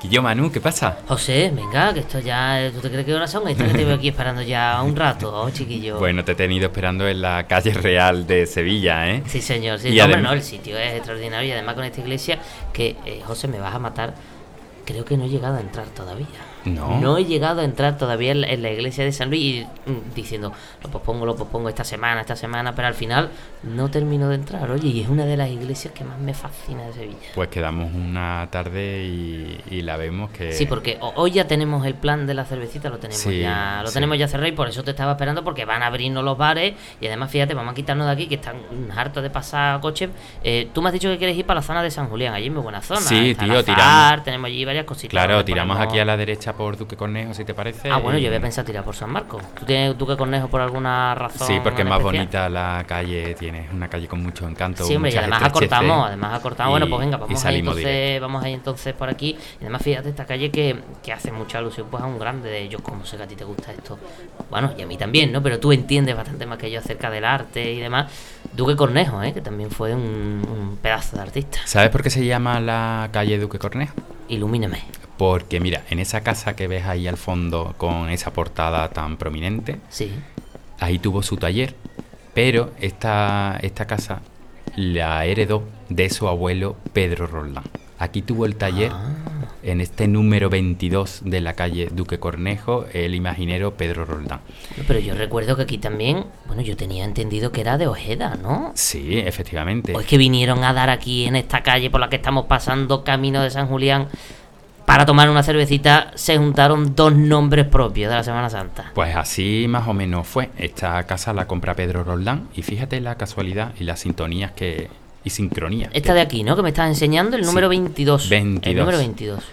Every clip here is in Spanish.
Chiquillo Manu, ¿qué pasa? José, venga, que esto ya... ¿Tú te crees que horas son? Esto que te veo aquí esperando ya un rato, chiquillo. Bueno, te he tenido esperando en la calle Real de Sevilla, ¿eh? Sí, señor. Sí, Y no, adem- hombre, no, el sitio es extraordinario y además con esta iglesia que, José, me vas a matar. Creo que no he llegado a entrar todavía. No. No he llegado a entrar todavía en la iglesia de San Luis y diciendo, lo pospongo esta semana, pero al final no termino de entrar. Oye, y es una de las iglesias que más me fascina de Sevilla. Pues quedamos una tarde y la vemos que... Sí, porque hoy ya tenemos el plan de la cervecita, lo tenemos Sí, sí. tenemos ya cerrado y por eso te estaba esperando, porque van a abrirnos los bares y además fíjate, vamos a quitarnos de aquí que están hartos de pasar coches. Tú me has dicho que quieres ir para la zona de San Julián, allí es muy buena zona. Sí, Está tío, el Azar, tiramos. tenemos allí varias cositas. Claro, donde tiramos ponemos- aquí a la derecha por Duque Cornejo, si te parece. Ah, bueno, y- yo había pensado tirar por San Marcos. ¿Tú que Cornejo por alguna razón? Sí, porque es en más especial? bonita la calle, tiene una calle con mucho encanto. Sí, hombre, y muchas además estrecheces. acortamos. Bueno, pues venga, y salimos vamos ahí entonces por aquí. Y además fíjate esta calle que hace mucha alusión pues a un grande de ellos, como sé que a ti te gusta esto. Bueno, y a mí también, ¿no? Pero tú entiendes bastante más que yo acerca del arte y demás. Duque Cornejo, que también fue un pedazo de artista. ¿Sabes por qué se llama la calle Duque Cornejo? Ilumíname. Porque mira, en esa casa que ves ahí al fondo con esa portada tan prominente, Sí. ahí tuvo su taller, pero esta casa la heredó de su abuelo Pedro Roldán. Aquí tuvo el taller en este número 22 de la calle Duque Cornejo, el imaginero Pedro Roldán. Pero yo recuerdo que aquí también, bueno, yo tenía entendido que era de Ojeda, ¿no? Sí, efectivamente. O es que vinieron a dar aquí en esta calle por la que estamos pasando, camino de San Julián, para tomar una cervecita, se juntaron dos nombres propios de la Semana Santa. Pues así más o menos fue. Esta casa la compra Pedro Roldán y fíjate la casualidad y las sintonías y sincronías. Esta de aquí, ¿no? Que me estás enseñando, el número 22. 22. El número 22.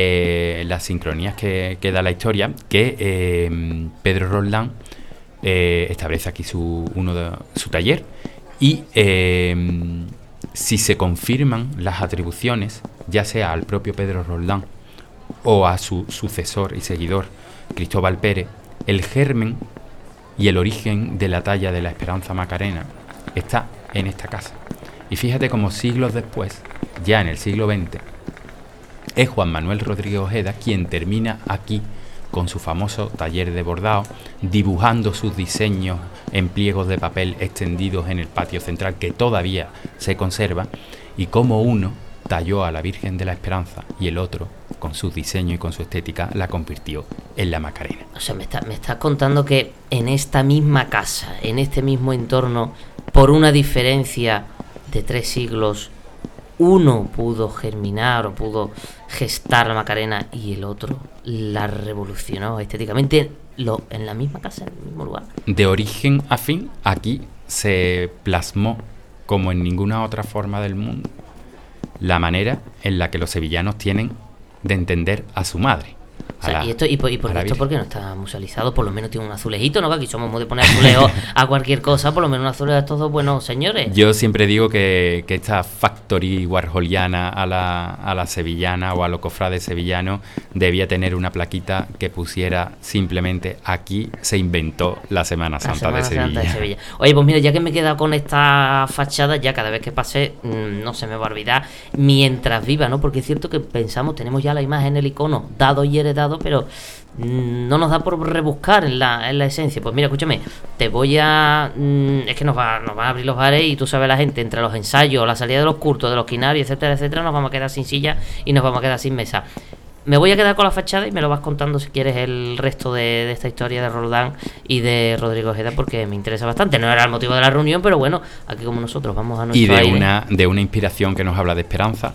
Las sincronías que da la historia, que Pedro Roldán establece aquí su taller y si se confirman las atribuciones, ya sea al propio Pedro Roldán o a su sucesor y seguidor Cristóbal Pérez, el germen y el origen de la talla de la Esperanza Macarena está en esta casa. Y fíjate cómo siglos después, ya en el siglo XX, es Juan Manuel Rodríguez Ojeda quien termina aquí con su famoso taller de bordado, dibujando sus diseños en pliegos de papel extendidos en el patio central que todavía se conserva, y cómo uno talló a la Virgen de la Esperanza y el otro, con su diseño y con su estética, la convirtió en la Macarena. O sea, me estás contando que en esta misma casa, en este mismo entorno, por una diferencia de 3 siglos, uno pudo germinar o pudo gestar la Macarena y el otro la revolucionó estéticamente en la misma casa, en el mismo lugar. De origen a fin, aquí se plasmó, como en ninguna otra forma del mundo, la manera en la que los sevillanos tienen de entender a su madre. O sea, y por esto, Virgen. ¿por qué no está musealizado? Por lo menos tiene un azulejito, ¿no? Que aquí somos muy de poner azulejos a cualquier cosa, por lo menos un azulejo a estos dos buenos señores. Yo siempre digo que esta factory warholiana a la sevillana o a los cofrades sevillanos debía tener una plaquita que pusiera simplemente aquí se inventó la Semana Santa, de Sevilla. Oye, pues mira, ya que me he quedado con esta fachada, ya cada vez que pase no se me va a olvidar mientras viva, ¿no? Porque es cierto que pensamos, tenemos ya la imagen, el icono dado y heredado, pero no nos da por rebuscar en la esencia. Pues mira, escúchame, te voy a... es que nos van a abrir los bares y tú sabes, la gente, entre los ensayos, la salida de los curtos, de los quinarios, etcétera, etcétera, nos vamos a quedar sin silla y nos vamos a quedar sin mesa. Me voy a quedar con la fachada y me lo vas contando si quieres el resto de esta historia de Roldán y de Rodrigo Ojeda, porque me interesa bastante. No era el motivo de la reunión, pero bueno, aquí como nosotros vamos a nuestro Y aire. de una inspiración que nos habla de esperanza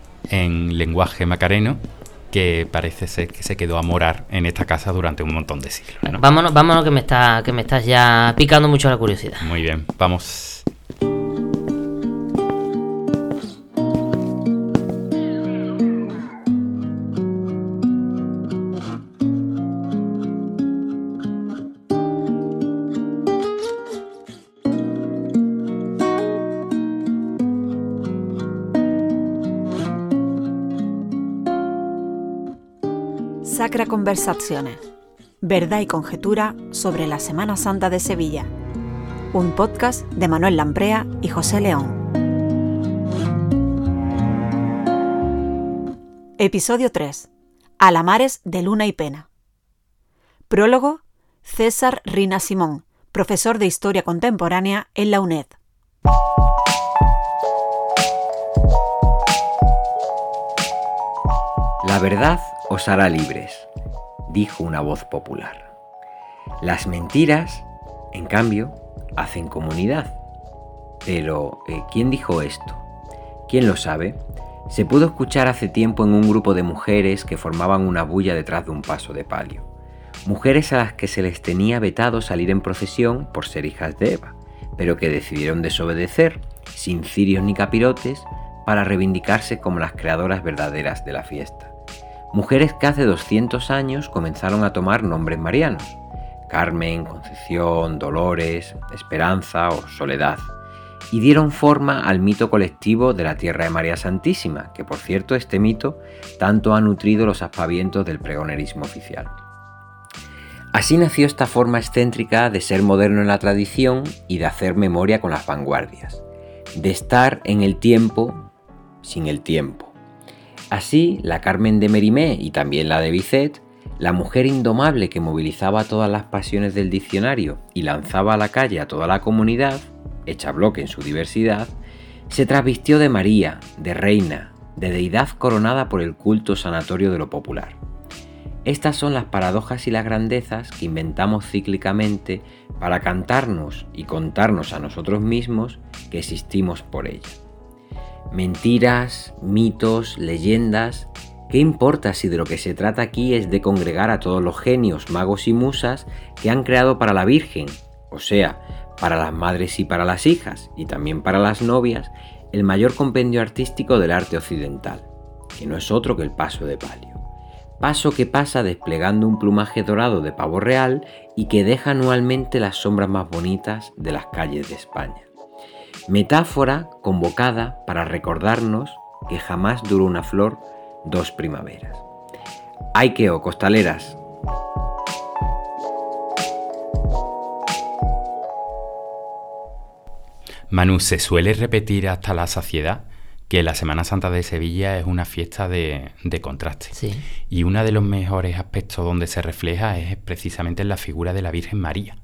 en lenguaje macareno, que parece ser que se quedó a morar en esta casa durante un montón de siglos, ¿no? Vámonos que me estás ya picando mucho la curiosidad. Muy bien, vamos. Sacra Conversaciones. Verdad y conjetura sobre la Semana Santa de Sevilla. Un podcast de Manuel Lamprea y José León. Episodio 3. Alamares de Luna y Pena. Prólogo, César Rina Simón, profesor de Historia Contemporánea en la UNED. La verdad os hará libres, dijo una voz popular. Las mentiras, en cambio, hacen comunidad. Pero, ¿quién dijo esto? ¿Quién lo sabe? Se pudo escuchar hace tiempo en un grupo de mujeres que formaban una bulla detrás de un paso de palio. Mujeres a las que se les tenía vetado salir en procesión por ser hijas de Eva, pero que decidieron desobedecer, sin cirios ni capirotes, para reivindicarse como las creadoras verdaderas de la fiesta. Mujeres que hace 200 años comenzaron a tomar nombres marianos: Carmen, Concepción, Dolores, Esperanza o Soledad, y dieron forma al mito colectivo de la Tierra de María Santísima, que por cierto este mito tanto ha nutrido los aspavientos del pregonerismo oficial. Así nació esta forma excéntrica de ser moderno en la tradición y de hacer memoria con las vanguardias, de estar en el tiempo sin el tiempo. Así, la Carmen de Mérimée y también la de Bizet, la mujer indomable que movilizaba todas las pasiones del diccionario y lanzaba a la calle a toda la comunidad, hecha bloque en su diversidad, se trasvistió de María, de reina, de deidad coronada por el culto sanatorio de lo popular. Estas son las paradojas y las grandezas que inventamos cíclicamente para cantarnos y contarnos a nosotros mismos que existimos por ella. Mentiras, mitos, leyendas, ¿qué importa si de lo que se trata aquí es de congregar a todos los genios, magos y musas que han creado para la Virgen, o sea, para las madres y para las hijas, y también para las novias, el mayor compendio artístico del arte occidental, que no es otro que el paso de palio? Paso que pasa desplegando un plumaje dorado de pavo real y que deja anualmente las sombras más bonitas de las calles de España. Metáfora convocada para recordarnos que jamás duró una flor 2 primaveras. ¡Ay queo, costaleras! Manu, se suele repetir hasta la saciedad que la Semana Santa de Sevilla es una fiesta de contraste. Sí. Y uno de los mejores aspectos donde se refleja es precisamente en la figura de la Virgen María.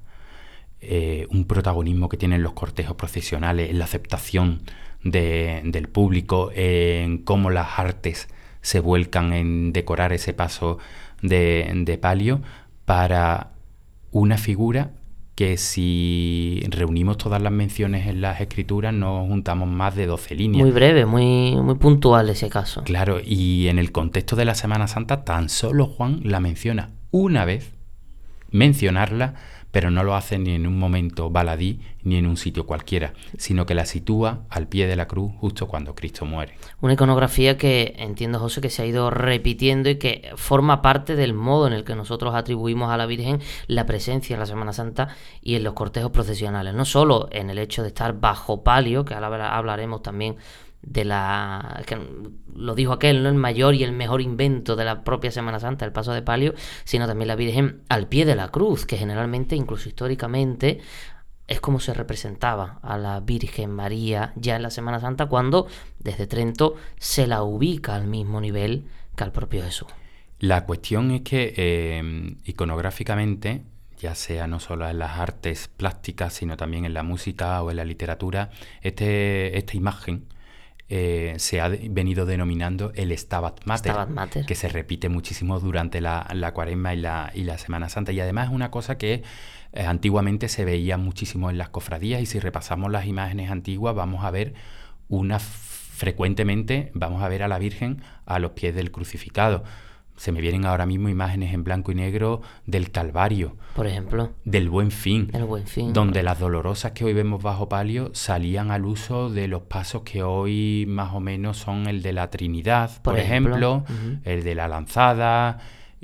Un protagonismo que tienen los cortejos procesionales, en la aceptación del público, en cómo las artes se vuelcan en decorar ese paso de palio para una figura que, si reunimos todas las menciones en las escrituras, nos juntamos más de 12 líneas. Muy breve, muy puntual ese caso. Claro, y en el contexto de la Semana Santa tan solo Juan la menciona una vez, mencionarla, pero no lo hace ni en un momento baladí ni en un sitio cualquiera, sino que la sitúa al pie de la cruz justo cuando Cristo muere. Una iconografía que entiendo, José, que se ha ido repitiendo y que forma parte del modo en el que nosotros atribuimos a la Virgen la presencia en la Semana Santa y en los cortejos procesionales. No solo en el hecho de estar bajo palio, que ahora hablaremos también de que lo dijo aquel, ¿no?, el mayor y el mejor invento de la propia Semana Santa, el paso de palio, sino también la Virgen al pie de la cruz, que generalmente, incluso históricamente, es como se representaba a la Virgen María ya en la Semana Santa, cuando desde Trento se la ubica al mismo nivel que al propio Jesús. La cuestión es que iconográficamente, ya sea no solo en las artes plásticas, sino también en la música o en la literatura, esta imagen se ha venido denominando el Stabat Mater, que se repite muchísimo durante la Cuaresma y la Semana Santa, y además es una cosa que antiguamente se veía muchísimo en las cofradías, y si repasamos las imágenes antiguas vamos a ver frecuentemente vamos a ver a la Virgen a los pies del crucificado. Se me vienen ahora mismo imágenes en blanco y negro del Calvario, por ejemplo, del Buen Fin, donde las dolorosas que hoy vemos bajo palio salían al uso de los pasos que hoy más o menos son el de la Trinidad, por ejemplo, el de la lanzada.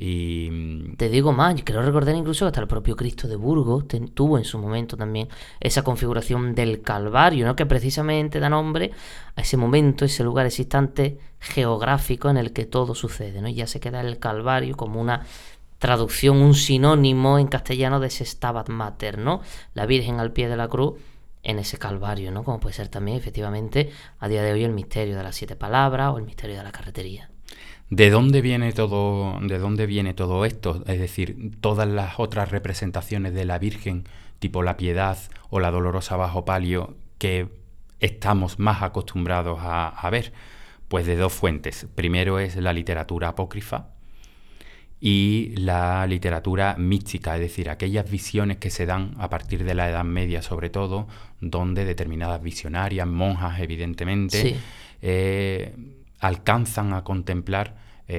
Y te digo más, creo recordar incluso que hasta el propio Cristo de Burgos tuvo en su momento también esa configuración del Calvario, ¿no?, que precisamente da nombre a ese momento, ese lugar, ese instante geográfico en el que todo sucede, ¿no? Y ya se queda el Calvario como una traducción, un sinónimo en castellano de ese Stabat Mater, ¿no? La Virgen al pie de la cruz en ese Calvario, ¿no? Como puede ser también, efectivamente, a día de hoy el misterio de las 7 palabras o el misterio de la carretería. ¿De dónde viene todo esto? Es decir, todas las otras representaciones de la Virgen, tipo la Piedad o la Dolorosa bajo palio, que estamos más acostumbrados a ver, pues de dos fuentes. Primero es la literatura apócrifa y la literatura mística, es decir, aquellas visiones que se dan a partir de la Edad Media, sobre todo, donde determinadas visionarias, monjas, evidentemente, alcanzan a contemplar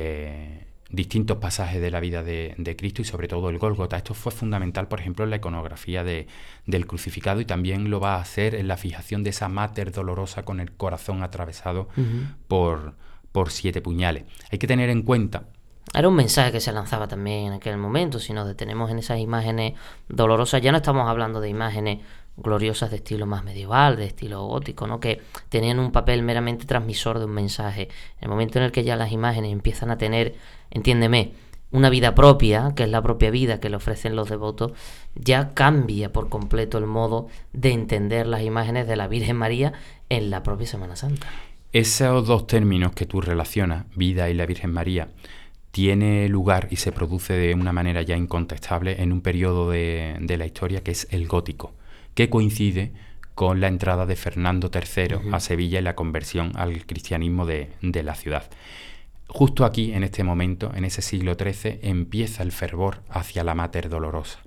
distintos pasajes de la vida de Cristo y sobre todo el Gólgota. Esto fue fundamental, por ejemplo, en la iconografía del crucificado, y también lo va a hacer en la fijación de esa Mater Dolorosa con el corazón atravesado por 7 puñales. Hay que tener en cuenta... Era un mensaje que se lanzaba también en aquel momento. Si nos detenemos en esas imágenes dolorosas, ya no estamos hablando de imágenes gloriosas de estilo más medieval, de estilo gótico, ¿no? Que tenían un papel meramente transmisor de un mensaje. En el momento en el que ya las imágenes empiezan a tener, entiéndeme, una vida propia, que es la propia vida que le ofrecen los devotos, ya cambia por completo el modo de entender las imágenes de la Virgen María en la propia Semana Santa. Esos dos términos que tú relacionas, vida y la Virgen María, tiene lugar y se produce de una manera ya incontestable en un periodo de la historia que es el gótico, que coincide con la entrada de Fernando III a Sevilla y la conversión al cristianismo de la ciudad. Justo aquí, en este momento, en ese siglo XIII, empieza el fervor hacia la Mater Dolorosa.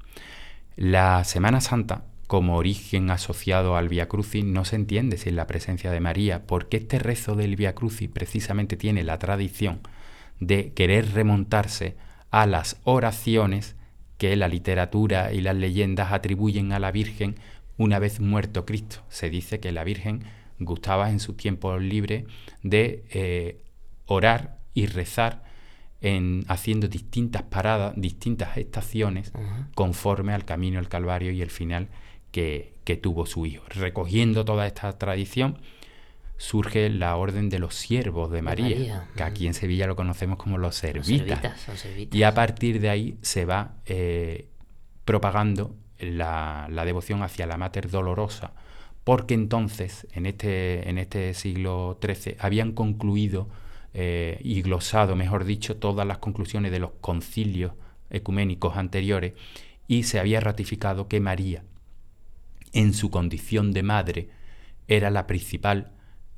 La Semana Santa, como origen asociado al Vía Crucis, no se entiende sin la presencia de María, porque este rezo del Vía Crucis precisamente tiene la tradición de querer remontarse a las oraciones que la literatura y las leyendas atribuyen a la Virgen una vez muerto Cristo. Se dice que la Virgen gustaba en sus tiempos libres de orar y rezar haciendo distintas paradas, distintas estaciones, conforme al camino del Calvario y el final que tuvo su hijo. Recogiendo toda esta tradición, surge la orden de los siervos de María, que aquí en Sevilla lo conocemos como los servitas. Los servitas. Y a partir de ahí se va propagando la devoción hacia la Mater Dolorosa, porque entonces, en este siglo XIII, habían concluido y glosado, mejor dicho, todas las conclusiones de los concilios ecuménicos anteriores, y se había ratificado que María, en su condición de madre, era la principal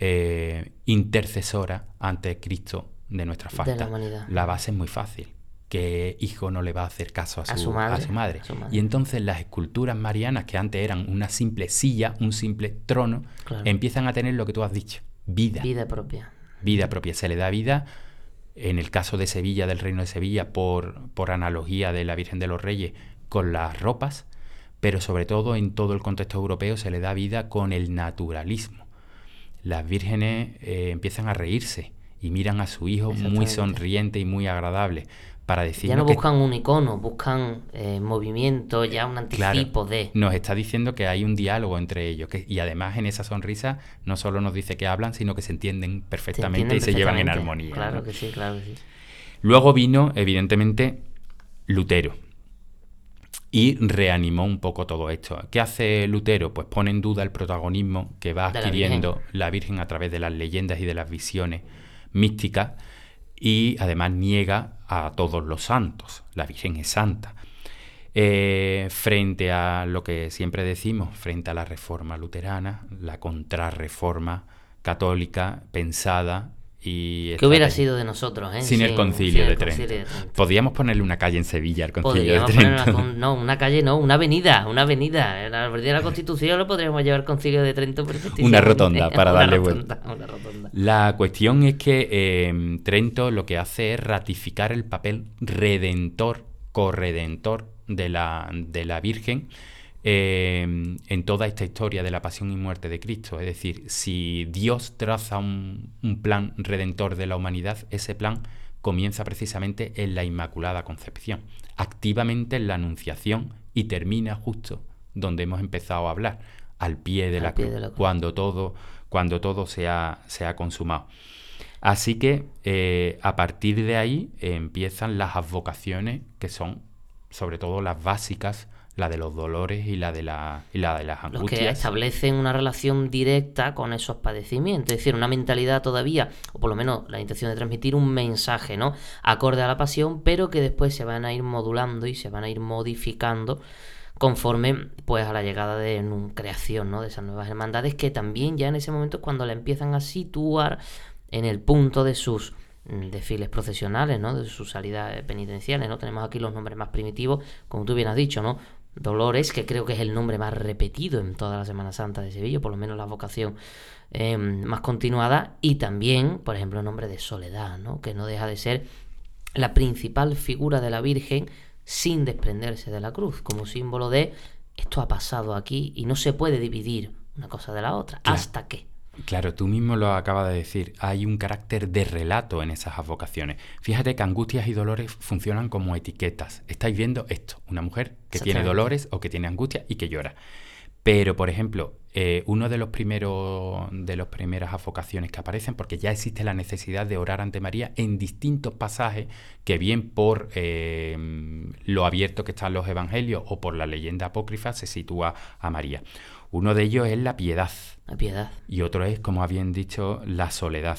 intercesora ante Cristo de nuestra falta. De la humanidad. La base es muy fácil. ¿Qué hijo no le va a hacer caso a su madre? Y entonces las esculturas marianas, que antes eran una simple silla, un simple trono, empiezan a tener lo que tú has dicho, vida. Vida propia. Vida propia. Se le da vida, en el caso de Sevilla, del Reino de Sevilla, por analogía de la Virgen de los Reyes, con las ropas, pero sobre todo en todo el contexto europeo se le da vida con el naturalismo. Las vírgenes empiezan a reírse y miran a su hijo muy sonriente y muy agradable para decirnos ya no buscan un icono, buscan movimiento, ya un anticipo de... Nos está diciendo que hay un diálogo entre ellos, y además en esa sonrisa no solo nos dice que hablan, sino que se entienden perfectamente y se llevan en armonía. Claro, ¿no? que sí, claro que sí. Luego vino, evidentemente, Lutero y reanimó un poco todo esto. ¿Qué hace Lutero? Pues pone en duda el protagonismo que va adquiriendo la Virgen a través de las leyendas y de las visiones místicas, y además niega a todos los santos. La Virgen es santa. Frente a lo que siempre decimos, frente a la reforma luterana, la contrarreforma católica pensada y... ¿Qué hubiera sido de nosotros, sin el Concilio de Trento? Podríamos ponerle una calle en Sevilla al Concilio de Trento. Una calle no, una avenida. En la avenida de la Constitución lo podríamos llevar al Concilio de Trento perfectísimamente. Una rotonda para darle vuelta. Una rotonda. La cuestión es que Trento lo que hace es ratificar el papel redentor, corredentor de la Virgen en toda esta historia de la pasión y muerte de Cristo. Es decir, si Dios traza un plan redentor de la humanidad, ese plan comienza precisamente en la Inmaculada Concepción, activamente en la Anunciación, y termina justo donde hemos empezado a hablar, al pie de la cruz, cuando todo se ha consumado. Así que a partir de ahí empiezan las advocaciones, que son sobre todo las básicas, la de los dolores y la de las Los angustias. que establecen una relación directa con esos padecimientos, es decir, una mentalidad todavía, o por lo menos la intención de transmitir un mensaje, ¿no?, acorde a la pasión, pero que después se van a ir modulando y se van a ir modificando conforme pues a la llegada de creación, ¿no?, de esas nuevas hermandades, que también ya en ese momento es cuando la empiezan a situar en el punto de sus desfiles procesionales, ¿no?, de sus salidas penitenciales, ¿no? Tenemos aquí los nombres más primitivos, como tú bien has dicho, ¿no? Dolores, que creo que es el nombre más repetido en toda la Semana Santa de Sevilla, por lo menos la vocación más continuada, y también, por ejemplo, el nombre de Soledad, ¿no?, que no deja de ser la principal figura de la Virgen sin desprenderse de la cruz, como símbolo de esto ha pasado aquí y no se puede dividir una cosa de la otra, Claro. hasta que... Claro, tú mismo lo acabas de decir, hay un carácter de relato en esas advocaciones. Fíjate que angustias y dolores funcionan como etiquetas. Estáis viendo esto, una mujer que tiene Exactamente. dolores o que tiene angustias y que llora. Pero, por ejemplo, uno de las primeras advocaciones que aparecen, porque ya existe la necesidad de orar ante María en distintos pasajes, que bien por lo abierto que están los evangelios o por la leyenda apócrifa se sitúa a María. Uno de ellos es la piedad. La piedad. Y otro es, como habían dicho, la soledad.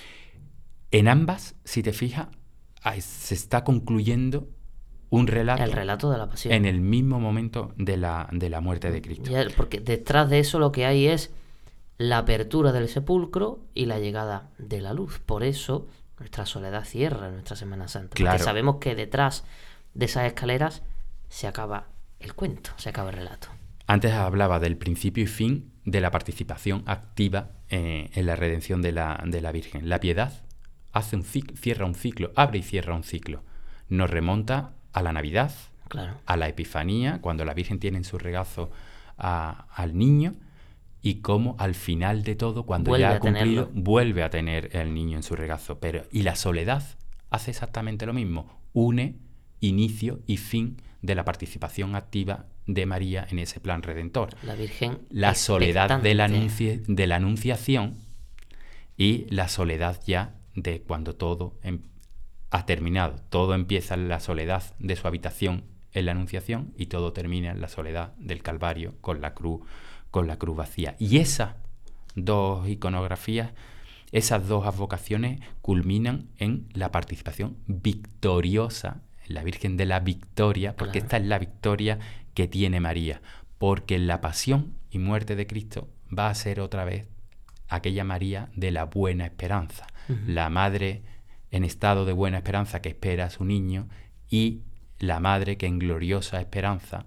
En ambas, si te fijas, se está concluyendo un relato, El relato de la pasión. en el mismo momento de la muerte de Cristo. Ya, porque detrás de eso lo que hay es la apertura del sepulcro y la llegada de la luz. Por eso nuestra soledad cierra nuestra Semana Santa. Claro. Porque sabemos que detrás de esas escaleras se acaba el cuento, se acaba el relato. Antes hablaba del principio y fin de la participación activa en la redención de la Virgen. La piedad cierra un ciclo, abre y cierra un ciclo. Nos remonta a la Navidad, Claro. a la Epifanía, cuando la Virgen tiene en su regazo al niño, y cómo al final de todo, cuando Vuelve ya ha a cumplido, tenerlo. vuelve a tener el niño en su regazo. Y la soledad hace exactamente lo mismo, une inicio y fin de la participación activa de María en ese plan redentor. La Virgen La soledad de la, expectante. de la anunciación y la soledad ya de cuando todo ha terminado. Todo empieza en la soledad de su habitación en la anunciación y todo termina en la soledad del Calvario con la cruz vacía. Y esas dos iconografías, esas dos advocaciones culminan en la participación victoriosa en la Virgen de la Victoria, porque Claro. esta es la victoria que tiene María, porque en la pasión y muerte de Cristo va a ser otra vez aquella María de la buena esperanza, la madre en estado de buena esperanza que espera a su niño y la madre que en gloriosa esperanza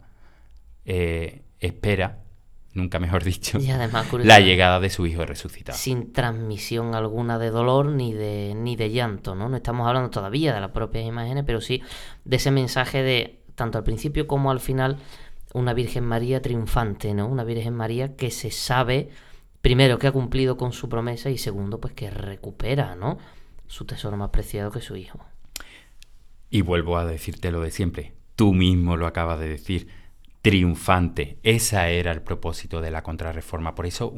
espera, nunca mejor dicho, Y además, la curiosamente, llegada de su hijo resucitado. sin transmisión alguna de dolor ni de llanto, ¿no? No estamos hablando todavía de las propias imágenes, pero sí de ese mensaje de, tanto al principio como al final, una Virgen María triunfante, ¿no? Una Virgen María que se sabe, primero, que ha cumplido con su promesa y segundo, pues que recupera, ¿no?, su tesoro más preciado, que es su hijo. Y vuelvo a decirte lo de siempre, tú mismo lo acabas de decir, triunfante. Ese era el propósito de la Contrarreforma. Por eso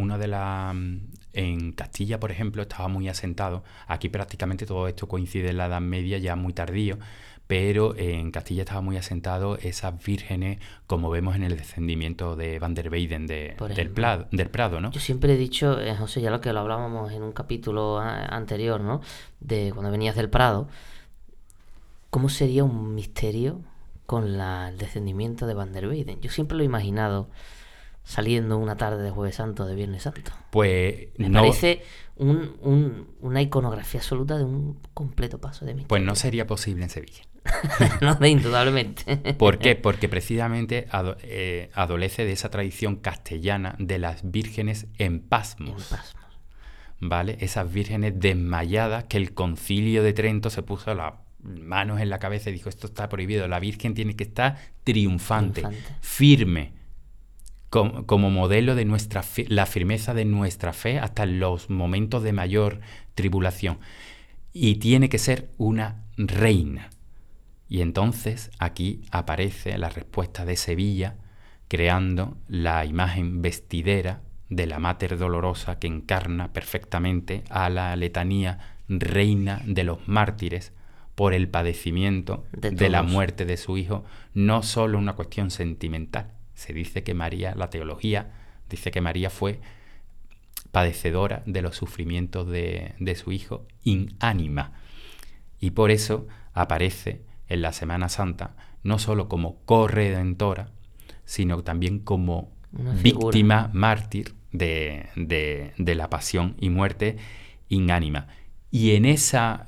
en Castilla, por ejemplo, estaba muy asentado. Aquí prácticamente todo esto coincide en la Edad Media, ya muy tardío, pero en Castilla estaba muy asentado esas vírgenes, como vemos en el descendimiento de Van der Weyden del Prado, ¿no? Yo siempre he dicho, José, ya lo que lo hablábamos en un capítulo anterior, ¿no?, de cuando venías del Prado, ¿cómo sería un misterio con el descendimiento de Van der Weyden? Yo siempre lo he imaginado saliendo una tarde de Jueves Santo, de Viernes Santo. Pues Me no, parece una iconografía absoluta de un completo paso de misterio. pues no sería posible en Sevilla. No, indudablemente. ¿Por qué? Porque precisamente adolece de esa tradición castellana de las vírgenes en pasmos. En pasmos. ¿Vale? Esas vírgenes desmayadas que el Concilio de Trento se puso las manos en la cabeza y dijo, esto está prohibido, la Virgen tiene que estar triunfante. Firme, como modelo de la firmeza de nuestra fe hasta en los momentos de mayor tribulación. Y tiene que ser una reina. Y entonces aquí aparece la respuesta de Sevilla, creando la imagen vestidera de la Mater Dolorosa, que encarna perfectamente a la letanía reina de los mártires, por el padecimiento de la muerte de su hijo, no solo una cuestión sentimental. Se dice que María, la teología, dice que María fue padecedora de los sufrimientos de su hijo in anima. Y por eso aparece en la Semana Santa no solo como corredentora, sino también como víctima mártir de la pasión y muerte in anima. Y en esa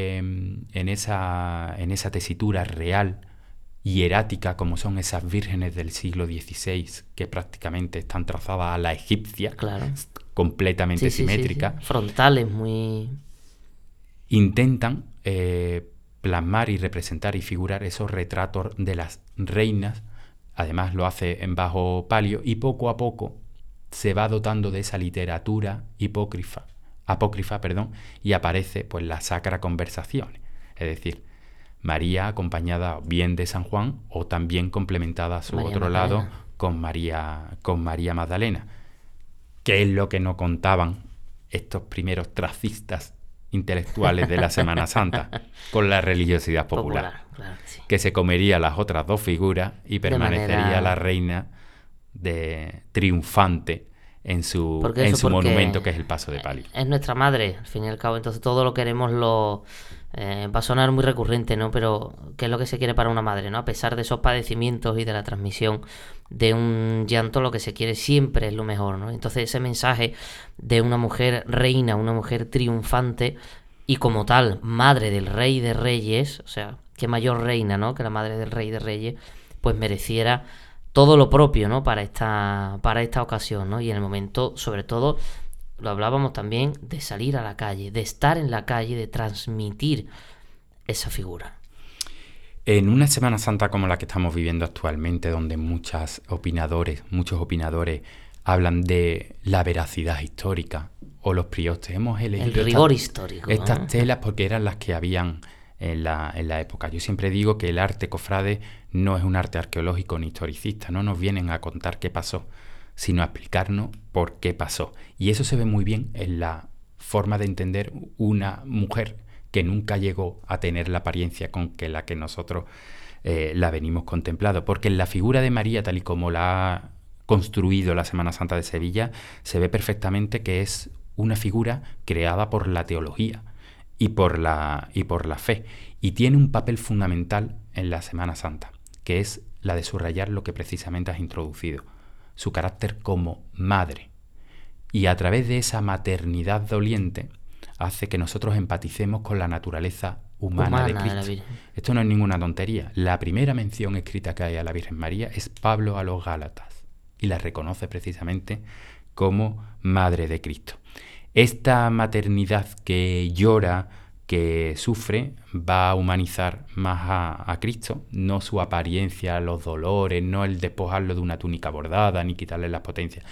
tesitura real, hierática, como son esas vírgenes del siglo XVI, que prácticamente están trazadas a la egipcia, claro, completamente simétrica, sí. Frontales, muy... intentan plasmar y representar y figurar esos retratos de las reinas. Además lo hace en bajo palio, y poco a poco se va dotando de esa literatura apócrifa, y aparece pues la Sacra Conversazione, es decir, María acompañada bien de San Juan o también complementada a su María otro Magdalena. lado con María Magdalena, que es lo que no contaban estos primeros tracistas intelectuales de la Semana Santa con la religiosidad popular, claro que sí. que se comería las otras dos figuras y permanecería manera... la reina triunfante en su porque monumento, que es el paso de palio. Es nuestra madre, al fin y al cabo, entonces todo lo queremos va a sonar muy recurrente, ¿no? Pero ¿qué es lo que se quiere para una madre, ¿no? A pesar de esos padecimientos y de la transmisión de un llanto, lo que se quiere siempre es lo mejor, ¿no? Entonces ese mensaje de una mujer reina, una mujer triunfante y como tal, madre del rey de reyes, o sea, qué mayor reina, ¿no? Que la madre del rey de reyes, pues mereciera todo lo propio, ¿no? Para esta ocasión, ¿no? Y en el momento, sobre todo, lo hablábamos también, de salir a la calle, de estar en la calle, de transmitir esa figura. En una Semana Santa como la que estamos viviendo actualmente, donde muchos opinadores hablan de la veracidad histórica o los priostes, hemos elegido el rigor histórico, estas ¿no? telas porque eran las que habían en la época. Yo siempre digo que el arte cofrade no es un arte arqueológico ni historicista, no nos vienen a contar qué pasó, sino a explicarnos por qué pasó. Y eso se ve muy bien en la forma de entender una mujer que nunca llegó a tener la apariencia con la que nosotros la venimos contemplando. Porque en la figura de María, tal y como la ha construido la Semana Santa de Sevilla, se ve perfectamente que es una figura creada por la teología y por la fe. Y tiene un papel fundamental en la Semana Santa, que es la de subrayar lo que precisamente has introducido, su carácter como madre. Y a través de esa maternidad doliente hace que nosotros empaticemos con la naturaleza humana de Cristo. Esto no es ninguna tontería. La primera mención escrita que hay a la Virgen María es Pablo a los Gálatas, y la reconoce precisamente como Madre de Cristo. Esta maternidad que llora, que sufre, va a humanizar más a Cristo, no su apariencia, los dolores, no el despojarlo de una túnica bordada, ni quitarle las potencias.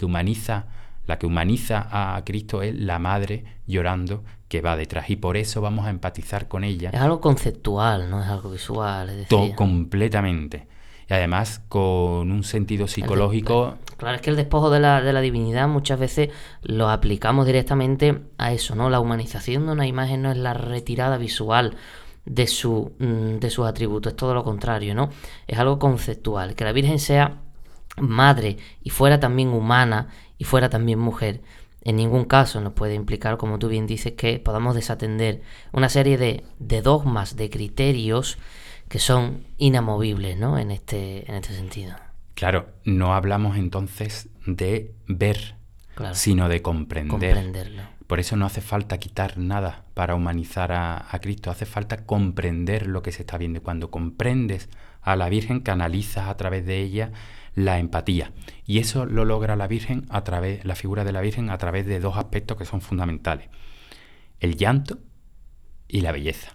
La que humaniza a Cristo es la madre llorando que va detrás, y por eso vamos a empatizar con ella. Es algo conceptual, no es algo visual, es decir, todo completamente. Y además con un sentido psicológico. Claro, es que el despojo de la divinidad muchas veces lo aplicamos directamente a eso, ¿no? La humanización de una imagen no es la retirada visual de sus atributos, es todo lo contrario, ¿no? Es algo conceptual. Que la Virgen sea madre y fuera también humana y fuera también mujer, en ningún caso nos puede implicar, como tú bien dices, que podamos desatender una serie de dogmas, de criterios que son inamovibles, ¿no? En este sentido. Claro, no hablamos entonces de ver, claro, sino de comprenderlo. Por eso no hace falta quitar nada para humanizar a Cristo, hace falta comprender lo que se está viendo. Y cuando comprendes a la Virgen, canalizas a través de ella la empatía. Y eso lo logra la Virgen la figura de la Virgen a través de dos aspectos que son fundamentales: el llanto y la belleza.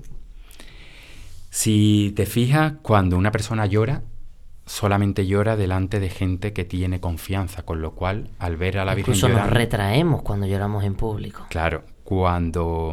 Si te fijas, cuando una persona llora, solamente llora delante de gente que tiene confianza, con lo cual, al ver a la Virgen llorando... Incluso nos retraemos cuando lloramos en público. Claro, cuando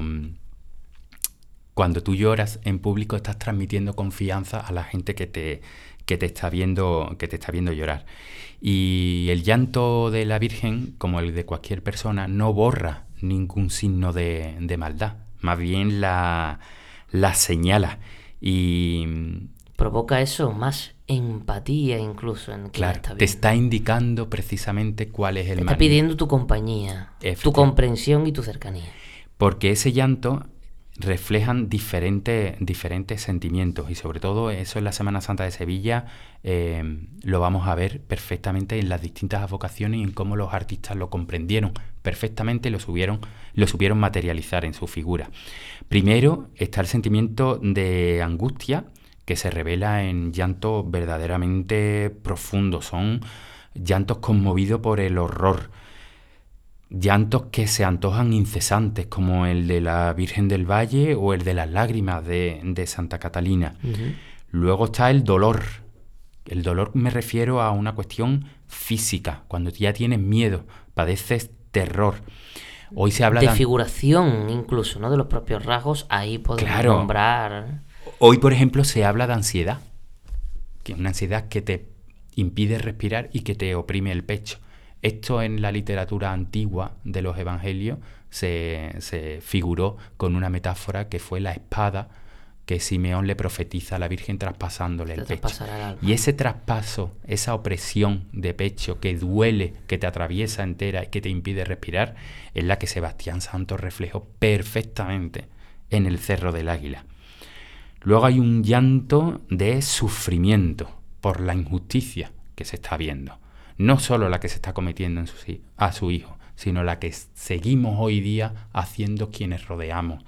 tú lloras en público estás transmitiendo confianza a la gente que te está viendo llorar. Y el llanto de la Virgen, como el de cualquier persona, no borra ningún signo de maldad. Más bien la las señala. Y provoca eso, más empatía incluso en quien claro, está te viendo. está indicando precisamente cuál es el Te está mal. pidiendo tu compañía, tu Efectivamente. comprensión y tu cercanía. Porque ese llanto reflejan diferentes sentimientos, y sobre todo eso en la Semana Santa de Sevilla lo vamos a ver perfectamente en las distintas advocaciones y en cómo los artistas lo comprendieron perfectamente y lo supieron materializar en su figura. Primero está el sentimiento de angustia, que se revela en llantos verdaderamente profundos. Son llantos conmovidos por el horror, llantos que se antojan incesantes, como el de la Virgen del Valle o el de las lágrimas de Santa Catalina. Ujú. Luego está el dolor. El dolor me refiero a una cuestión física, cuando ya tienes miedo, padeces terror. Hoy se habla De figuración incluso, ¿no? De los propios rasgos, ahí podemos Claro. nombrar... Hoy, por ejemplo, se habla de ansiedad, que es una ansiedad que te impide respirar y que te oprime el pecho. Esto en la literatura antigua de los evangelios se figuró con una metáfora que fue la espada que Simeón le profetiza a la Virgen traspasándole el Te pecho. traspasará el alma. Y ese traspaso, esa opresión de pecho que duele, que te atraviesa entera y que te impide respirar, es la que Sebastián Santos reflejó perfectamente en el Cerro del Águila. Luego hay un llanto de sufrimiento por la injusticia que se está viendo. No solo la que se está cometiendo a su hijo, sino la que seguimos hoy día haciendo quienes rodeamos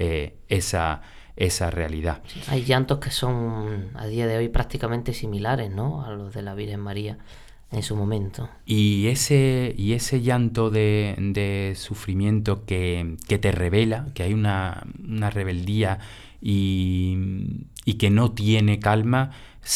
esa realidad. Sí, hay llantos que son a día de hoy prácticamente similares, ¿no? A los de la Virgen María en su momento. Y ese llanto de sufrimiento que te revela que hay una rebeldía y que no tiene calma,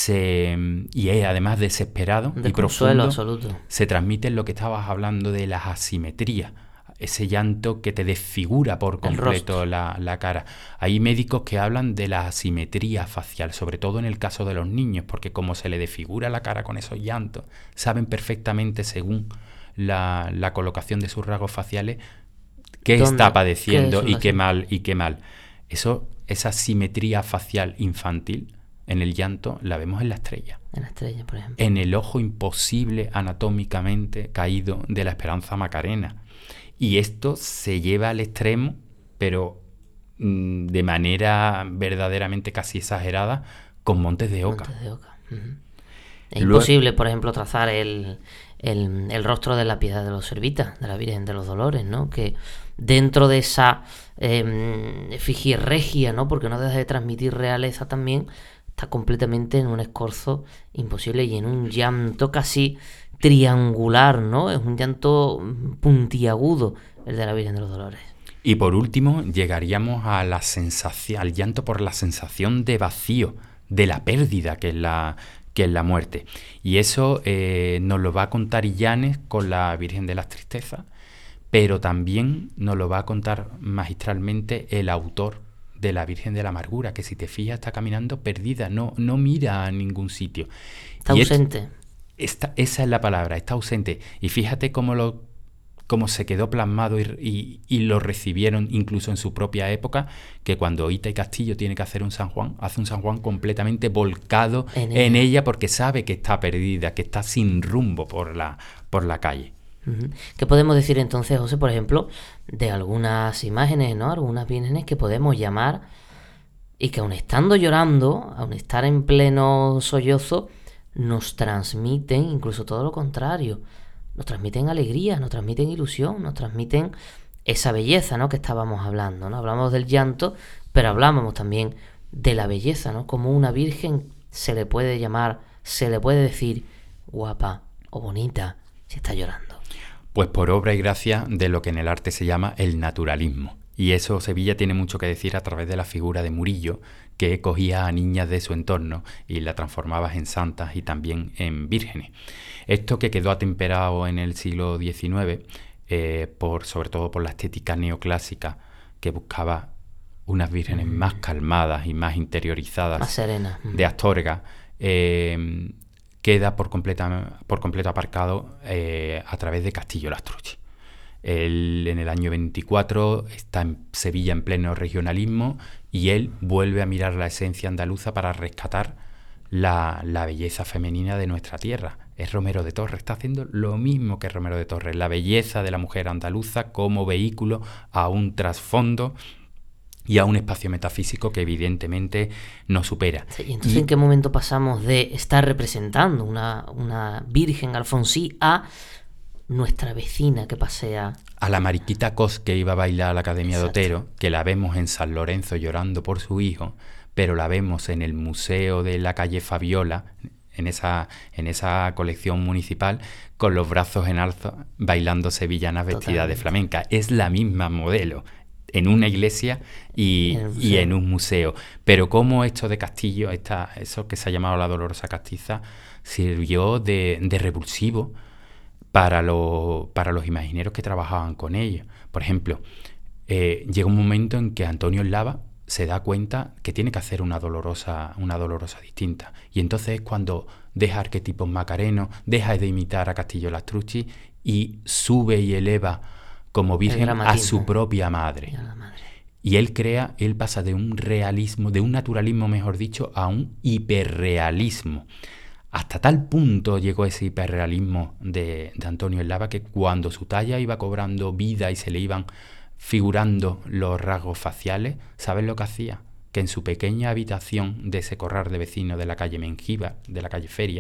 y es además desesperado De y consuelo profundo, absoluto. se transmite en lo que estabas hablando de las asimetrías. Ese llanto que te desfigura por completo la cara. Hay médicos que hablan de la asimetría facial, sobre todo en el caso de los niños, porque como se le desfigura la cara con esos llantos, saben perfectamente, según la colocación de sus rasgos faciales, qué está padeciendo y qué mal. Esa simetría facial infantil en el llanto la vemos en la estrella. En la estrella, por ejemplo. En el ojo imposible anatómicamente caído de la Esperanza Macarena. Y esto se lleva al extremo, pero de manera verdaderamente casi exagerada, con Montes de Oca. Montes de Oca. Uh-huh. Es imposible, por ejemplo, trazar el rostro de la Piedad de los Servitas, de la Virgen de los Dolores, ¿no? Que dentro de esa efigie regia, ¿no? Porque no deja de transmitir realeza también, está completamente en un escorzo imposible y en un llanto casi triangular, ¿no? Es un llanto puntiagudo el de la Virgen de los Dolores. Y por último llegaríamos a la sensación, al llanto por la sensación de vacío, de la pérdida que es la muerte. Y eso nos lo va a contar Illanes con la Virgen de las Tristezas, pero también nos lo va a contar magistralmente el autor de la Virgen de la Amargura, que si te fijas está caminando perdida, no mira a ningún sitio. Está ausente. Esa es la palabra, está ausente. Y fíjate cómo se quedó plasmado y lo recibieron incluso en su propia época, que cuando Hita y Castillo tiene que hacer un San Juan, hace un San Juan completamente volcado en ella porque sabe que está perdida, que está sin rumbo por la calle. Uh-huh. ¿Qué podemos decir entonces, José, por ejemplo, de algunas imágenes, ¿no? Algunas vírgenes que podemos llamar y que aun estando llorando, aun estar en pleno sollozo, nos transmiten incluso todo lo contrario? Nos transmiten alegría, nos transmiten ilusión, nos transmiten esa belleza, ¿no? Que estábamos hablando, ¿no? Hablamos del llanto, pero hablábamos también de la belleza, ¿no? Como una virgen se le puede llamar, se le puede decir guapa o bonita si está llorando. Pues por obra y gracia de lo que en el arte se llama el naturalismo. Y eso Sevilla tiene mucho que decir a través de la figura de Murillo, que cogía a niñas de su entorno y la transformaba en santas y también en vírgenes. Esto que quedó atemperado en el siglo XIX, sobre todo por la estética neoclásica, que buscaba unas vírgenes más calmadas y más interiorizadas, más serenas, de Astorga, queda por completo aparcado a través de Castillo Lastrucci. Él en el año 24 está en Sevilla en pleno regionalismo y él vuelve a mirar la esencia andaluza para rescatar la belleza femenina de nuestra tierra. Es Romero de Torres, está haciendo lo mismo que Romero de Torres, la belleza de la mujer andaluza como vehículo a un trasfondo y a un espacio metafísico que evidentemente nos supera. Sí, y entonces, ¿en qué momento pasamos de estar representando una virgen alfonsí a nuestra vecina que pasea? A la mariquita Cos que iba a bailar a la Academia Exacto. de Otero, que la vemos en San Lorenzo llorando por su hijo, pero la vemos en el museo de la calle Fabiola, en esa colección municipal, con los brazos en alto, bailando sevillanas vestidas de flamenca. Es la misma modelo, en una iglesia y en un museo. Pero cómo esto de Castillo, eso que se ha llamado la Dolorosa Castiza, sirvió de revulsivo para los imagineros que trabajaban con ella. Por ejemplo, llega un momento en que Antonio Eslava se da cuenta que tiene que hacer una dolorosa distinta. Y entonces es cuando deja arquetipos macarenos, deja de imitar a Castillo Lastrucci y sube y eleva como virgen a su propia madre. Y él pasa de un realismo, de un naturalismo, mejor dicho, a un hiperrealismo. Hasta tal punto llegó ese hiperrealismo de Antonio Eslava que cuando su talla iba cobrando vida y se le iban figurando los rasgos faciales, ¿sabes lo que hacía? Que en su pequeña habitación de ese corral de vecinos de la calle Mengíbar, de la calle Feria,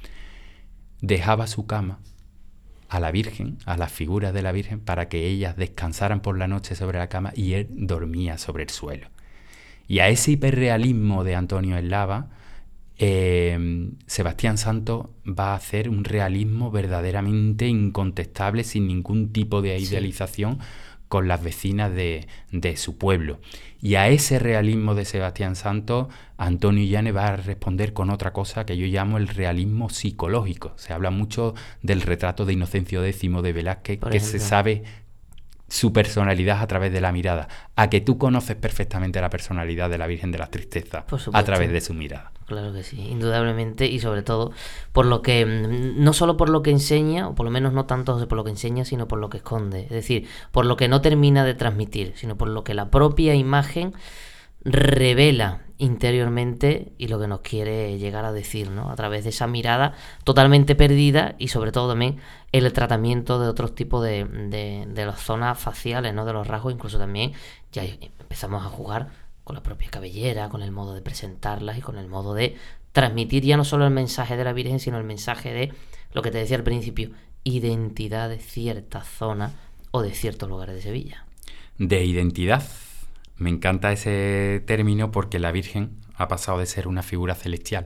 dejaba su cama a la Virgen, a las figuras de la Virgen, para que ellas descansaran por la noche sobre la cama y él dormía sobre el suelo. Y a ese hiperrealismo de Antonio Eslava, Sebastián Santos va a hacer un realismo verdaderamente incontestable, sin ningún tipo de idealización, con las vecinas de su pueblo. Y a ese realismo de Sebastián Santos, Antonio Llanes va a responder con otra cosa que yo llamo el realismo psicológico. Se habla mucho del retrato de Inocencio X de Velázquez, que se sabe su personalidad a través de la mirada. A que tú conoces perfectamente la personalidad de la Virgen de las Tristezas a través de su mirada. Claro que sí, indudablemente, y sobre todo por lo que, no solo por lo que enseña, o por lo menos no tanto por lo que enseña, sino por lo que esconde. Es decir, por lo que no termina de transmitir, sino por lo que la propia imagen revela interiormente y lo que nos quiere llegar a decir, ¿no? A través de esa mirada totalmente perdida y sobre todo también el tratamiento de otros tipos de las zonas faciales, ¿no? De los rasgos, incluso también ya empezamos a jugar con la propia cabellera, con el modo de presentarlas y con el modo de transmitir ya no solo el mensaje de la Virgen, sino el mensaje de lo que te decía al principio, identidad de cierta zona o de ciertos lugares de Sevilla. De identidad. Me encanta ese término porque la Virgen ha pasado de ser una figura celestial,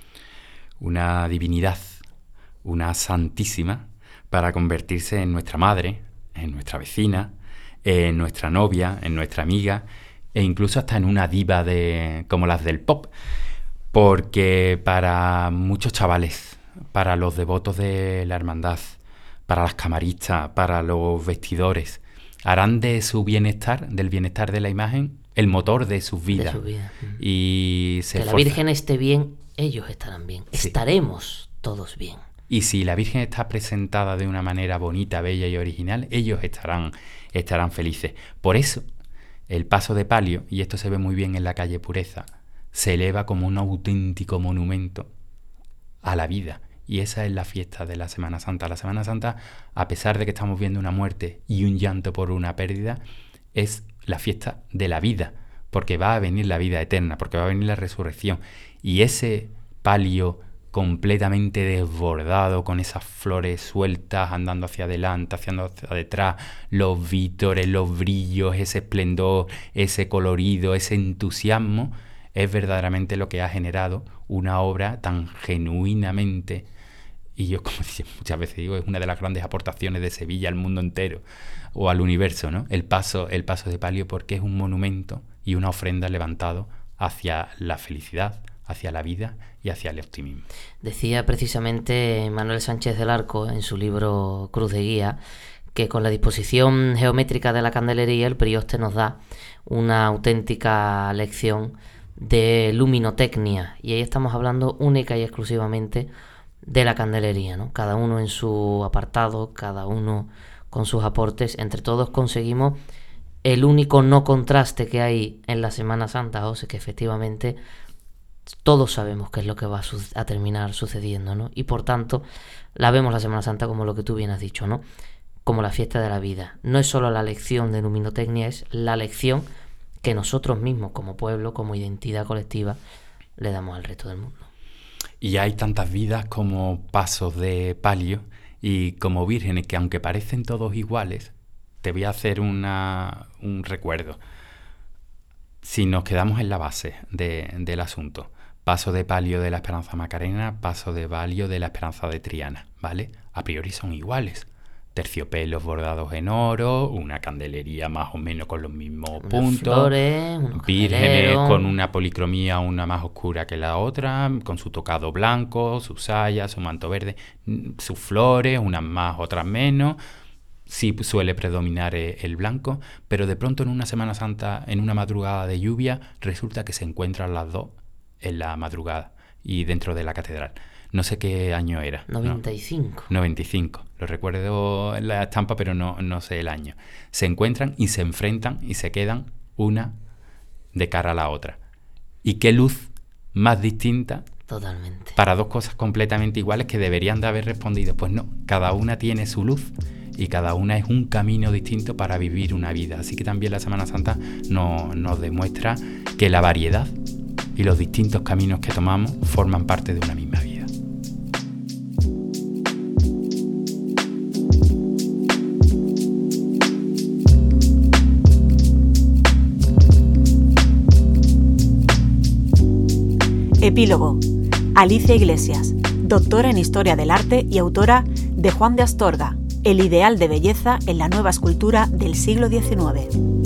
una divinidad, una santísima, para convertirse en nuestra madre, en nuestra vecina, en nuestra novia, en nuestra amiga, e incluso hasta en una diva como las del pop, porque para muchos chavales, para los devotos de la hermandad, para las camaristas, para los vestidores, harán de su bienestar, del bienestar de la imagen, el motor de sus vidas. Y que la Virgen esté bien, ellos estarán bien. Sí. Estaremos todos bien. Y si la Virgen está presentada de una manera bonita, bella y original, ellos estarán felices. Por eso, el paso de palio, y esto se ve muy bien en la calle Pureza, se eleva como un auténtico monumento a la vida. Y esa es la fiesta de la Semana Santa. La Semana Santa, a pesar de que estamos viendo una muerte y un llanto por una pérdida, es la fiesta de la vida, porque va a venir la vida eterna, porque va a venir la resurrección. Y ese palio completamente desbordado, con esas flores sueltas, andando hacia adelante, hacia detrás, los vítores, los brillos, ese esplendor, ese colorido, ese entusiasmo, es verdaderamente lo que ha generado una obra tan genuinamente, y yo como muchas veces digo, es una de las grandes aportaciones de Sevilla al mundo entero, o al universo, ¿no? El paso de palio, porque es un monumento y una ofrenda levantado hacia la felicidad, hacia la vida y hacia el optimismo. Decía precisamente Manuel Sánchez del Arco en su libro Cruz de Guía que con la disposición geométrica de la candelería el prioste nos da una auténtica lección de luminotecnia, y ahí estamos hablando única y exclusivamente de la candelería, ¿no? Cada uno en su apartado, cada uno con sus aportes, entre todos conseguimos el único no contraste que hay en la Semana Santa, José, que efectivamente todos sabemos qué es lo que va a terminar sucediendo, ¿no? Y por tanto, la vemos la Semana Santa como lo que tú bien has dicho, ¿no? Como la fiesta de la vida. No es solo la lección de numinotecnia, es la lección que nosotros mismos, como pueblo, como identidad colectiva, le damos al resto del mundo. Y hay tantas vidas como pasos de palio y como vírgenes que, aunque parecen todos iguales, te voy a hacer un recuerdo. Si nos quedamos en la base del asunto, paso de palio de la Esperanza Macarena, paso de palio de la Esperanza de Triana, ¿vale? A priori son iguales. Terciopelos bordados en oro, una candelería más o menos con los mismos puntos, flores, unos vírgenes candeleros, con una policromía, una más oscura que la otra, con su tocado blanco, sus sayas, su manto verde, sus flores, unas más, otras menos. Sí suele predominar el blanco, pero de pronto en una Semana Santa, en una madrugada de lluvia, resulta que se encuentran las dos en la madrugada y dentro de la catedral. No sé qué año era. 95. 95. Lo recuerdo en la estampa, pero no sé el año. Se encuentran y se enfrentan y se quedan una de cara a la otra. ¿Y qué luz más distinta? Totalmente. Para dos cosas completamente iguales que deberían de haber respondido. Pues no, cada una tiene su luz y cada una es un camino distinto para vivir una vida. Así que también la Semana Santa nos demuestra que la variedad y los distintos caminos que tomamos forman parte de una misma vida. Epílogo. Alicia Iglesias, doctora en Historia del Arte y autora de Juan de Astorga, el ideal de belleza en la nueva escultura del siglo XIX.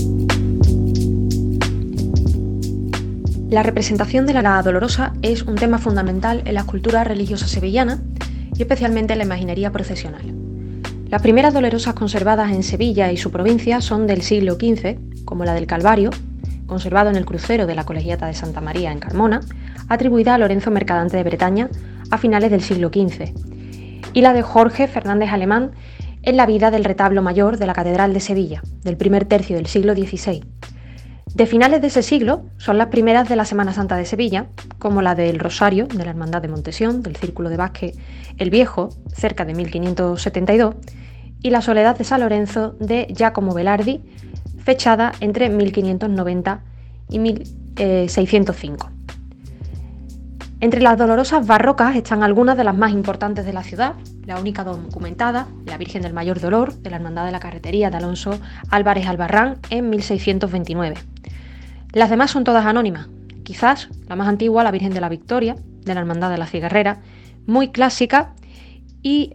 La representación de la Dolorosa es un tema fundamental en la escultura religiosa sevillana y especialmente en la imaginería procesional. Las primeras dolorosas conservadas en Sevilla y su provincia son del siglo XV, como la del Calvario, conservado en el crucero de la Colegiata de Santa María en Carmona, atribuida a Lorenzo Mercadante de Bretaña a finales del siglo XV, y la de Jorge Fernández Alemán en la vida del retablo mayor de la Catedral de Sevilla, del primer tercio del siglo XVI. De finales de ese siglo son las primeras de la Semana Santa de Sevilla, como la del Rosario de la Hermandad de Montesión, del Círculo de Vázquez el Viejo, cerca de 1572, y la Soledad de San Lorenzo de Giacomo Velardi, fechada entre 1590 y 1605. Entre las dolorosas barrocas están algunas de las más importantes de la ciudad, la única documentada, la Virgen del Mayor Dolor, de la Hermandad de la Carretería de Alonso Álvarez Albarrán, en 1629. Las demás son todas anónimas, quizás la más antigua, la Virgen de la Victoria, de la Hermandad de la Cigarrera, muy clásica y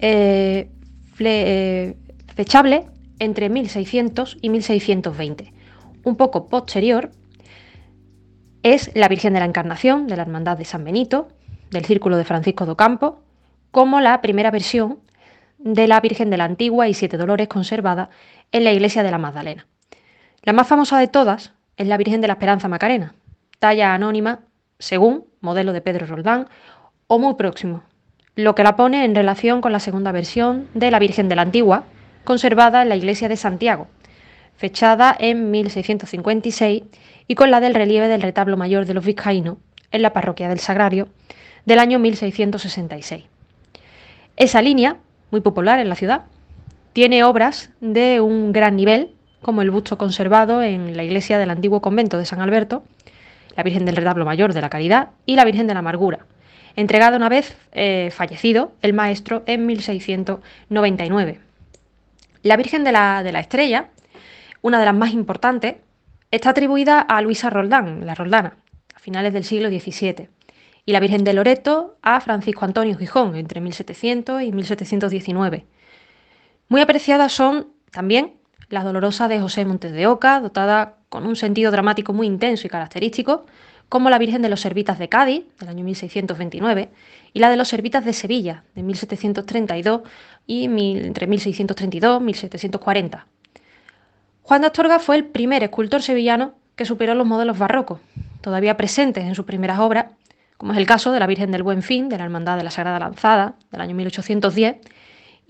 fechable entre 1600 y 1620. Un poco posterior es la Virgen de la Encarnación, de la Hermandad de San Benito, del Círculo de Francisco do Campo, como la primera versión de la Virgen de la Antigua y Siete Dolores conservada en la Iglesia de la Magdalena. La más famosa de todas es la Virgen de la Esperanza Macarena, talla anónima, según modelo de Pedro Roldán, o muy próximo, lo que la pone en relación con la segunda versión de la Virgen de la Antigua, conservada en la Iglesia de Santiago, fechada en 1656, y con la del relieve del retablo mayor de los vizcaínos en la parroquia del Sagrario del año 1666. Esa línea, muy popular en la ciudad, tiene obras de un gran nivel, como el busto conservado en la iglesia del antiguo convento de San Alberto, la Virgen del Retablo Mayor de la Caridad y la Virgen de la Amargura, entregada una vez fallecido el maestro en 1699. La Virgen de la Estrella, una de las más importantes, está atribuida a Luisa Roldán, la Roldana, a finales del siglo XVII, y la Virgen de Loreto a Francisco Antonio Gijón, entre 1700 y 1719. Muy apreciadas son también las dolorosas de José Montes de Oca, dotada con un sentido dramático muy intenso y característico, como la Virgen de los Servitas de Cádiz, del año 1629, y la de los Servitas de Sevilla, de 1732 y entre 1632 y 1740. Juan de Astorga fue el primer escultor sevillano que superó los modelos barrocos, todavía presentes en sus primeras obras, como es el caso de la Virgen del Buen Fin, de la Hermandad de la Sagrada Lanzada, del año 1810,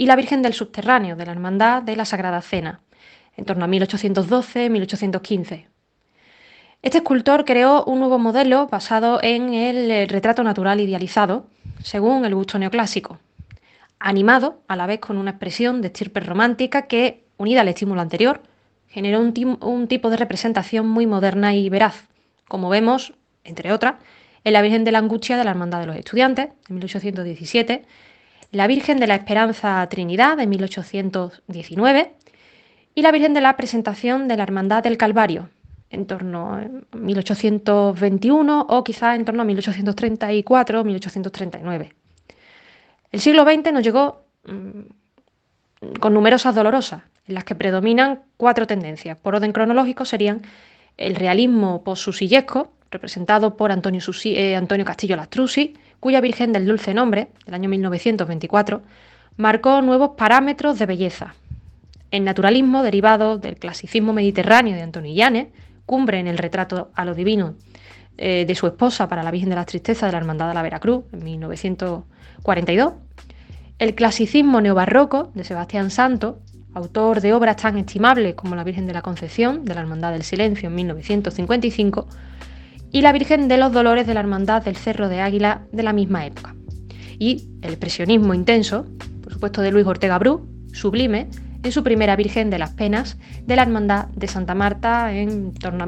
y la Virgen del Subterráneo, de la Hermandad de la Sagrada Cena, en torno a 1812-1815. Este escultor creó un nuevo modelo basado en el retrato natural idealizado, según el gusto neoclásico, animado a la vez con una expresión de estirpe romántica que, unida al estímulo anterior, generó un tipo de representación muy moderna y veraz, como vemos, entre otras, en la Virgen de la Angustia de la Hermandad de los Estudiantes, de 1817, la Virgen de la Esperanza Trinidad, de 1819, y la Virgen de la Presentación de la Hermandad del Calvario, en torno a 1821 o quizás en torno a 1834 o 1839. El siglo XX nos llegó con numerosas dolorosas, en las que predominan 4 tendencias. Por orden cronológico serían el realismo post-susillesco, representado por Antonio Castillo Lastrucci, cuya Virgen del Dulce Nombre, del año 1924, marcó nuevos parámetros de belleza. El naturalismo, derivado del clasicismo mediterráneo de Antonio Illanes, cumbre en el retrato a lo divino de su esposa para la Virgen de las Tristezas de la Hermandad de la Veracruz, en 1942. El clasicismo neobarroco de Sebastián Santo, autor de obras tan estimables como la Virgen de la Concepción de la Hermandad del Silencio en 1955 y la Virgen de los Dolores de la Hermandad del Cerro de Águila de la misma época. Y el expresionismo intenso, por supuesto de Luis Ortega Bru, sublime, en su primera Virgen de las Penas de la Hermandad de Santa Marta en torno a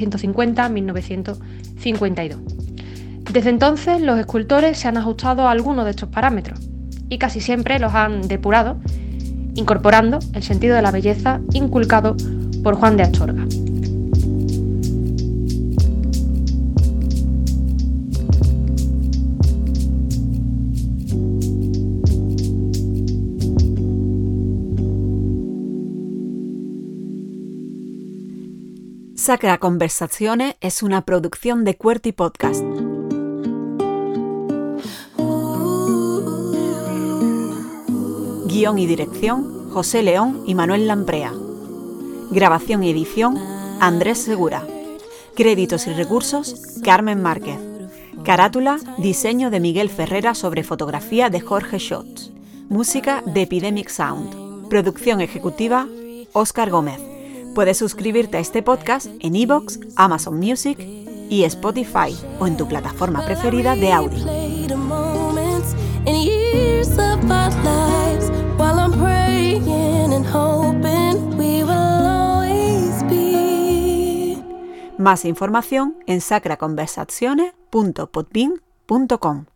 1950-1952. Desde entonces los escultores se han ajustado a algunos de estos parámetros y casi siempre los han depurado, incorporando el sentido de la belleza inculcado por Juan de Astorga. Sacra Conversazione es una producción de QWERTY Podcast. Guión y dirección, José León y Manuel Lamprea. Grabación y edición, Andrés Segura. Créditos y recursos, Carmen Márquez. Carátula, diseño de Miguel Ferrera sobre fotografía de Jorge Schatz. Música de Epidemic Sound. Producción ejecutiva, Óscar Gómez. Puedes suscribirte a este podcast en iVoox, Amazon Music y Spotify o en tu plataforma preferida de audio. Más información en sacraconversazione.podbean.com.